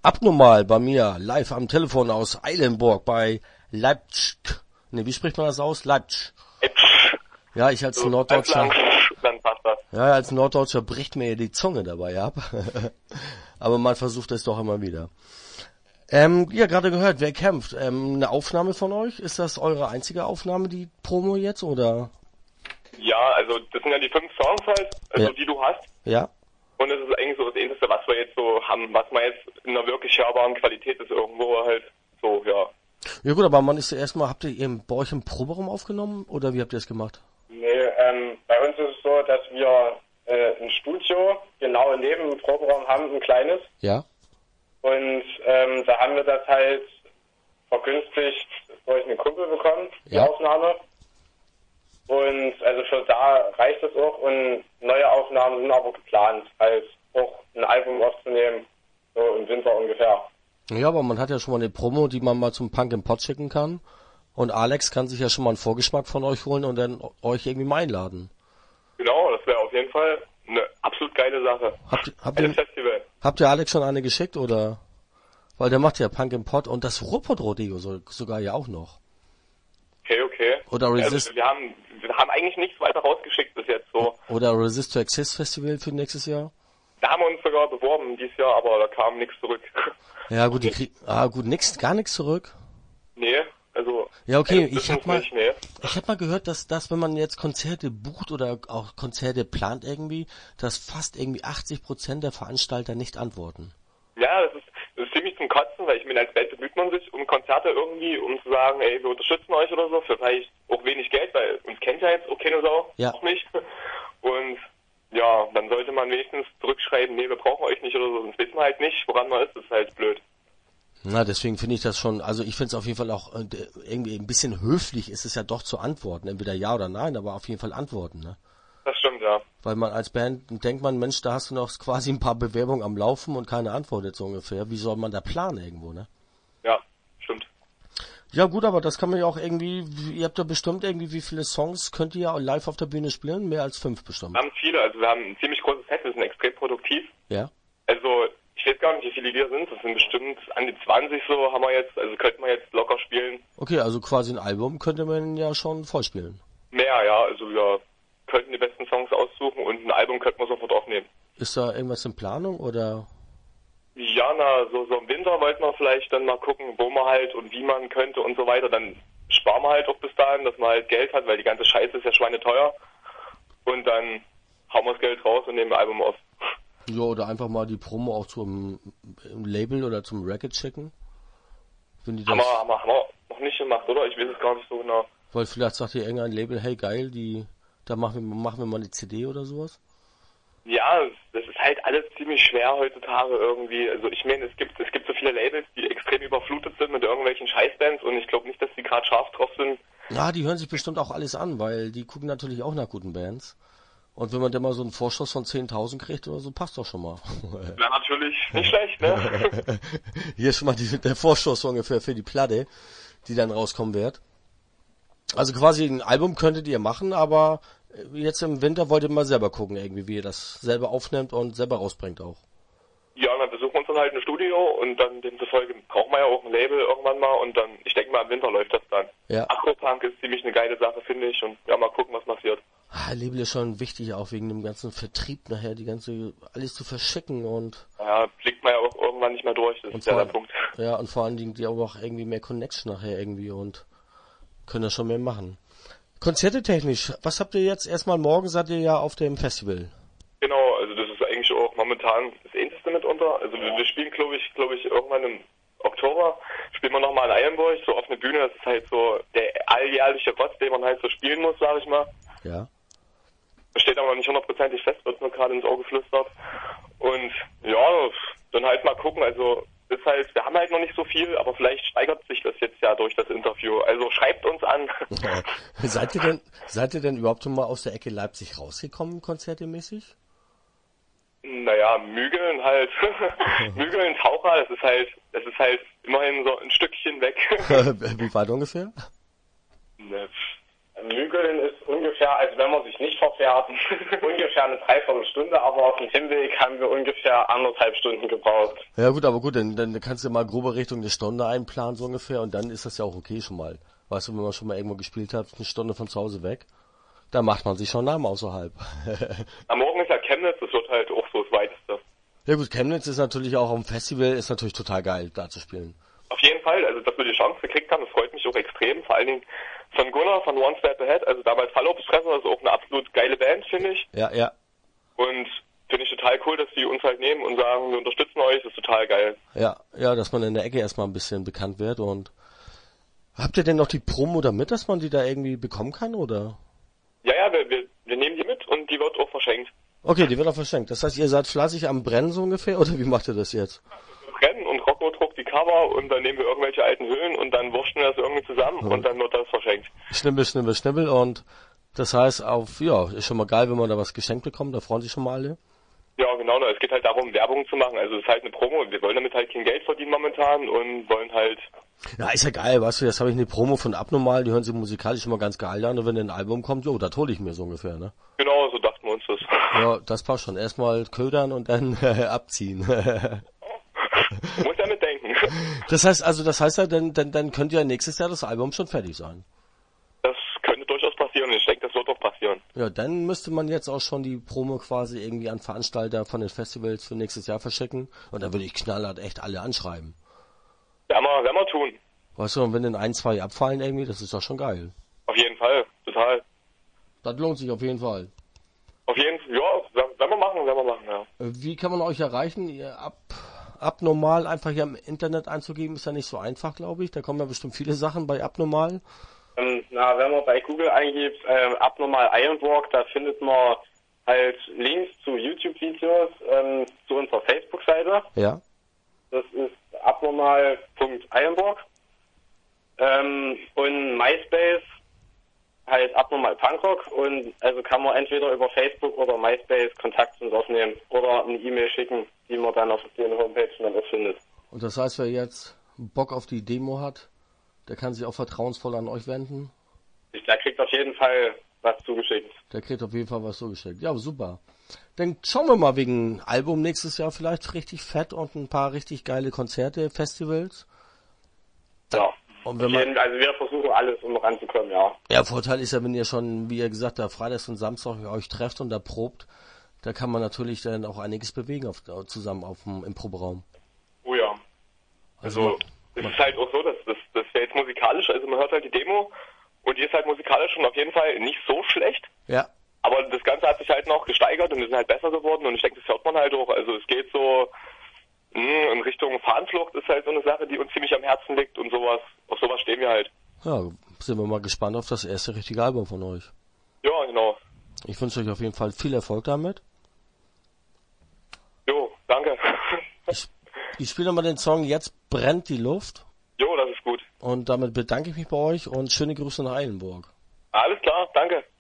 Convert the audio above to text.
Abnormal bei mir, live am Telefon aus Eilenburg bei Leipzig. Ne, wie spricht man das aus? Leipzig. Ja, ich als Norddeutscher. Dann passt das. Ja, als Norddeutscher bricht mir die Zunge dabei ab. Aber man versucht es doch immer wieder. Ja, gerade gehört, wer kämpft? Eine Aufnahme von euch? Ist das eure einzige Aufnahme, die Promo jetzt, oder? Ja, also das sind ja die 5 Songs halt, also Ja. die du hast. Ja. Und es ist eigentlich so das Ähnlichste, was wir jetzt so haben, was man jetzt in einer wirklich hörbaren Qualität ist irgendwo halt so, ja. Ja gut, aber man ist ja erstmal, habt ihr bei euch im Proberaum aufgenommen, oder wie habt ihr das gemacht? Nee, bei uns ist es so, dass wir ein Studio genau neben dem Proberaum haben, ein kleines. Ja. Und da haben wir das halt vergünstigt durch einen Kumpel bekommen, die Ja. Aufnahme. Und also für da reicht es auch. Und neue Aufnahmen sind aber geplant, halt auch ein Album aufzunehmen, so im Winter ungefähr. Ja, aber man hat ja schon mal eine Promo, die man mal zum Punk im Pod schicken kann. Und Alex kann sich ja schon mal einen Vorgeschmack von euch holen und dann euch irgendwie mal einladen. Genau, das wäre auf jeden Fall eine absolut geile Sache. Ein Festival. Habt ihr Alex schon eine geschickt, oder? Weil der macht ja Punk im Pod und das Ruhrpott-Rodeo sogar ja auch noch. Okay. Oder Resist. Also wir haben eigentlich nichts weiter rausgeschickt bis jetzt so. Oder Resist to Exist Festival für nächstes Jahr? Da haben wir uns sogar beworben dieses Jahr, aber da kam nichts zurück. Ja gut, gar nichts zurück. Nee, also. Ja, okay, das ich hab nicht, nee. mal gehört, dass wenn man jetzt Konzerte bucht oder auch Konzerte plant irgendwie, dass fast irgendwie 80% der Veranstalter nicht antworten. Ja, das ist ziemlich zum Kotzen, weil ich meine, als Band bemüht man sich um Konzerte irgendwie, um zu sagen, ey, wir unterstützen euch oder so, für vielleicht auch wenig Geld, weil uns kennt ja jetzt auch keine Sau, Ja. auch nicht. Und ja, dann sollte man wenigstens zurückschreiben, nee, wir brauchen euch nicht oder so, sonst wissen wir halt nicht, woran man ist, das ist halt blöd. Na, deswegen finde ich das schon, also ich finde es auf jeden Fall auch irgendwie ein bisschen höflich ist es ja doch zu antworten, entweder ja oder nein, aber auf jeden Fall antworten, ne? Das stimmt, ja. Weil man als Band denkt man, Mensch, da hast du noch quasi ein paar Bewerbungen am Laufen und keine Antwort jetzt so ungefähr. Wie soll man da planen irgendwo, ne? Ja, stimmt. Ja gut, aber das kann man ja auch irgendwie, ihr habt ja bestimmt irgendwie, wie viele Songs könnt ihr ja live auf der Bühne spielen? Mehr als 5 bestimmt. Wir haben viele, also wir haben ein ziemlich großes Set, wir sind extrem produktiv. Ja? Also, ich weiß gar nicht, wie viele wir sind, das sind bestimmt an die 20 so, haben wir jetzt, also könnten wir jetzt locker spielen. Okay, also quasi ein Album könnte man ja schon voll spielen. Mehr, ja, also wir könnten die besten Songs aussuchen und ein Album könnten wir sofort aufnehmen. Ist da irgendwas in Planung oder? Ja, so im Winter wollten wir vielleicht dann mal gucken, wo man halt und wie man könnte und so weiter. Dann sparen wir halt auch bis dahin, dass man halt Geld hat, weil die ganze Scheiße ist ja schweineteuer. Und dann hauen wir das Geld raus und nehmen ein Album auf. Ja, oder einfach mal die Promo auch zum Label oder zum Record schicken. Wenn die das, Haben wir noch nicht gemacht, oder? Ich weiß es gar nicht so genau. weil vielleicht sagt ihr irgendein Label, hey geil, da machen wir mal eine CD oder sowas. Ja, das ist halt alles ziemlich schwer heutzutage irgendwie. Also ich meine, es gibt so viele Labels, die extrem überflutet sind mit irgendwelchen Scheißbands und ich glaube nicht, dass die gerade scharf drauf sind. Ja, die hören sich bestimmt auch alles an, weil die gucken natürlich auch nach guten Bands. Und wenn man dann mal so einen Vorschuss von 10.000 kriegt oder so, passt doch schon mal. Wäre natürlich nicht schlecht, ne? Hier ist schon mal der Vorschuss ungefähr für die Platte, die dann rauskommen wird. Also quasi ein Album könntet ihr machen, aber jetzt im Winter wollt ihr mal selber gucken irgendwie, wie ihr das selber aufnimmt und selber rausbringt auch. Ja, und dann besuchen wir uns dann halt ein Studio und dann demzufolge brauchen wir ja auch ein Label irgendwann mal und dann, ich denke mal, im Winter läuft das dann. Ja. Agropunk ist ziemlich eine geile Sache, finde ich, und ja, mal gucken, was passiert. Label ist schon wichtig, auch wegen dem ganzen Vertrieb nachher, alles zu verschicken und... Ja, blickt man ja auch irgendwann nicht mehr durch, das ist ja der Punkt. Ja, und vor allen Dingen, die haben auch irgendwie mehr Connection nachher irgendwie und können da schon mehr machen. Konzerte technisch, was habt ihr jetzt? Erstmal morgen seid ihr ja auf dem Festival. Genau, also das ist eigentlich auch momentan das Ähnlichste mitunter. Also wir spielen, glaube ich, irgendwann im Oktober, spielen wir nochmal in Eilenburg, so auf eine Bühne, das ist halt so der alljährliche Rotz, den man halt so spielen muss, sag ich mal. Ja. Das steht aber noch nicht hundertprozentig fest, wird nur gerade ins Auge geflüstert. Und ja, dann halt mal gucken, also ist halt, wir haben halt noch nicht so viel, aber vielleicht steigert sich das jetzt ja durch das Interview. Also schreibt uns an. Seid ihr denn überhaupt schon mal aus der Ecke Leipzig rausgekommen, konzertemäßig? Naja, Mügeln halt. Mügeln, Taucher, das ist halt immerhin so ein Stückchen weg. Wie weit ungefähr? Ne, Mügeln ist ungefähr, also wenn man sich nicht verfährt, ungefähr eine Dreiviertelstunde, aber auf dem Hinweg haben wir ungefähr 1,5 Stunden gebraucht. Ja gut, aber gut, dann kannst du mal grobe Richtung eine Stunde einplanen, so ungefähr, und dann ist das ja auch okay schon mal. Weißt du, wenn man schon mal irgendwo gespielt hat, eine Stunde von zu Hause weg, da macht man sich schon Namen außerhalb. Am Morgen ist ja Chemnitz, das wird halt auch so das Weiteste. Ja gut, Chemnitz ist natürlich auch am Festival, ist natürlich total geil, da zu spielen. Auf jeden Fall, also dass wir die Chance gekriegt haben, das freut mich auch extrem, vor allen Dingen von Gunnar, von One Step Ahead, also damals Fallobstressen, das ist auch eine absolut geile Band, finde ich. Ja, ja. Und finde ich total cool, dass die uns halt nehmen und sagen, wir unterstützen euch, das ist total geil. Ja, dass man in der Ecke erstmal ein bisschen bekannt wird. Und habt ihr denn noch die Promo damit, dass man die da irgendwie bekommen kann, oder? Ja, wir nehmen die mit und die wird auch verschenkt. Okay, die wird auch verschenkt. Das heißt, ihr seid fleißig am Brennen so ungefähr, oder wie macht ihr das jetzt? Wir brennen und Rocco druckt die Cover und dann nehmen wir irgendwelche alten Hüllen und dann wurschen wir das irgendwie zusammen und dann wird das verschenkt. Schnibbel und das heißt ist schon mal geil, wenn man da was geschenkt bekommt, da freuen sich schon mal alle. Ja, genau, es geht halt darum, Werbung zu machen, also es ist halt eine Promo, wir wollen damit halt kein Geld verdienen momentan und wollen halt... Ja, ist ja geil, weißt du, jetzt habe ich eine Promo von Abnormal, die hören sich musikalisch immer ganz geil an und wenn ein Album kommt, das hole ich mir so ungefähr, ne? Genau, so dachten wir uns das. Ja, das passt schon. Erstmal ködern und dann abziehen. Muss ja mitdenken. Das heißt ja, dann könnte ja nächstes Jahr das Album schon fertig sein. Das könnte durchaus passieren und ich denke, das wird auch passieren. Ja, dann müsste man jetzt auch schon die Promo quasi irgendwie an Veranstalter von den Festivals für nächstes Jahr verschicken und dann würde ich knallhart echt alle anschreiben. Werden wir tun. Weißt du, und wenn dann 1, 2 abfallen irgendwie, das ist doch schon geil. Auf jeden Fall, total. Das lohnt sich auf jeden Fall. Auf jeden Fall, ja, werden wir machen, ja. Wie kann man euch erreichen? Ihr Abnormal einfach hier im Internet einzugeben, ist ja nicht so einfach, glaube ich. Da kommen ja bestimmt viele Sachen bei Abnormal. Wenn man bei Google eingibt, Abnormal Ironwork, da findet man halt Links zu YouTube-Videos, zu unserer Facebook-Seite. Ja. Das ist abnormal.ironwork. Und MySpace halt Abnormal Punkrock und also kann man entweder über Facebook oder MySpace Kontakt zu uns aufnehmen oder eine E-Mail schicken, die man dann auf der Homepage dann auch findet. Und das heißt, wer jetzt Bock auf die Demo hat, der kann sich auch vertrauensvoll an euch wenden? Der kriegt auf jeden Fall was zugeschickt. Ja, super. Dann schauen wir mal wegen Album nächstes Jahr vielleicht richtig fett und ein paar richtig geile Konzerte, Festivals. Ja. Und wenn man, also wir versuchen alles, um ranzukommen, ja. Ja, Vorteil ist ja, wenn ihr schon, wie ihr gesagt habt, Freitags und Samstag euch trefft und da probt, da kann man natürlich dann auch einiges bewegen zusammen im Proberaum. Oh ja. Also es ist halt auch so, dass das wäre jetzt musikalisch, also man hört halt die Demo und die ist halt musikalisch schon auf jeden Fall nicht so schlecht. Ja. Aber das Ganze hat sich halt noch gesteigert und wir sind halt besser geworden und ich denke, das hört man halt auch. Also es geht so in Richtung Fahnenflucht ist halt so eine Sache, die uns ziemlich am Herzen liegt und sowas. Auf sowas stehen wir halt. Ja, sind wir mal gespannt auf das erste richtige Album von euch. Ja, genau. Ich wünsche euch auf jeden Fall viel Erfolg damit. Jo, danke. Ich spiele nochmal den Song Jetzt brennt die Luft. Jo, das ist gut. Und damit bedanke ich mich bei euch und schöne Grüße nach Eilenburg. Alles klar, danke.